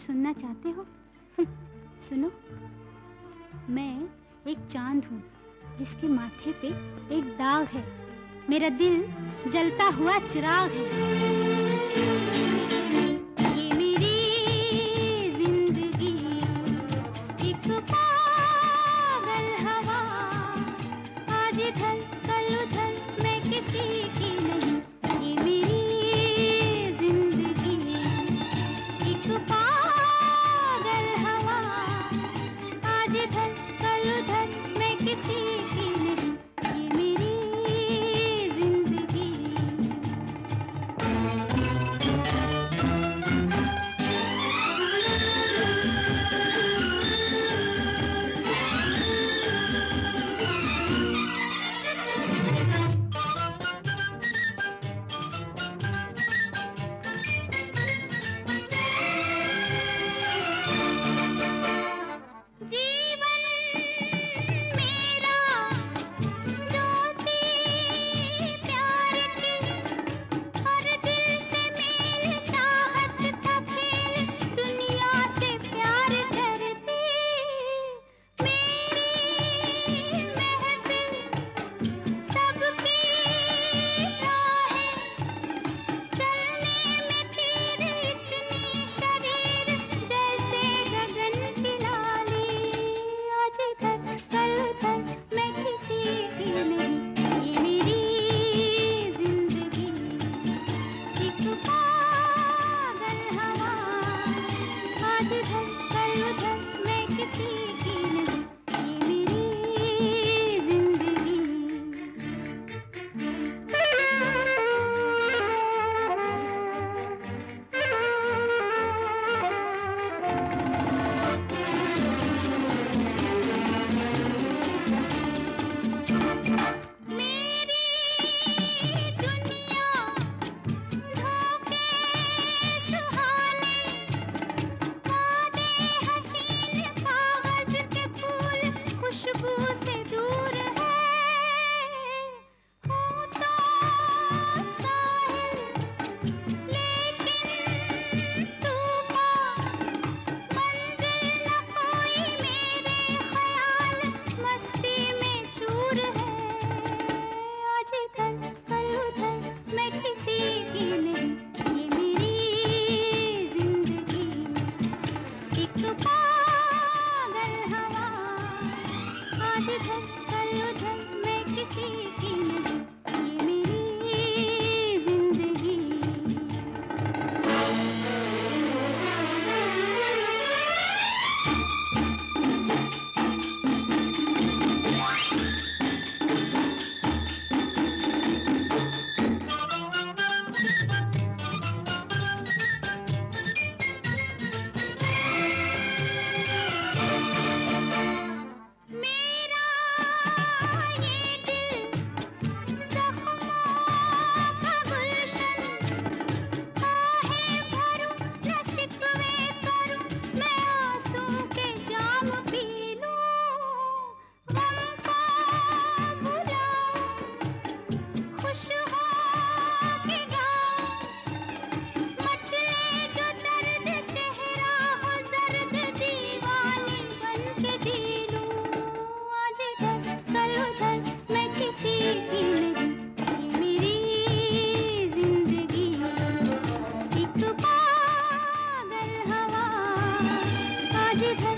सुनना चाहते हो? सुनो। मैं एक चांद हूँ जिसके माथे पे एक दाग है। मेरा दिल जलता हुआ चिराग है। ये मेरी जिंदगी एक पागल हवा, आज इधर कल उधर मैं किसी की नहीं। ये मेरी जिंदगी एक पागल हवा, आज इधर कल उधर मैं किसी की नहीं। ये मेरी जिंदगी। जीवन मेरा ज्योति प्यार की, हर दिल से मेल चाहत का खेल, दुनिया से प्यार करती मेरी महफिल, सबकी राहें चलने में तेरे इतनी शरीर, जैसे गगन की लाली, आज इधर कल उधर मैं किसी की नहीं। ये मेरी जिंदगी एक पागल हवा, आज इधर कल उधर मैं किसी की नहीं। ये मेरी जिंदगी। मेरी दुनिया धोखे सुहाने, वादे हसीन कागज के फूल, खुशबू से दूर है। हूँ तो साहिल लेकिन तूफान, मंजिल न कोई मेरे ख्याल, मस्ती में चूर है। आज इधर कल उधर मैं किसी की नहीं। ये मेरी जिंदगी एक पागल हवा, आज इधर कल उधर मैं किसी की नहीं। ये मेरी जिंदगी। मेरा ये दिल जख्मों का गुलशन, आहें भरूं न शिकवे करूं, मैं आंसू के जाम पी लूं, गम को भुलाऊं, खुश हो के गाऊं, मचले जो दर्द चेहरा हो जर्द, दीवानी बन के जी लूं, आज इधर कल उधर मैं किसी की नहीं। ये मेरी जिंदगी एक पागल हवा, आज इधर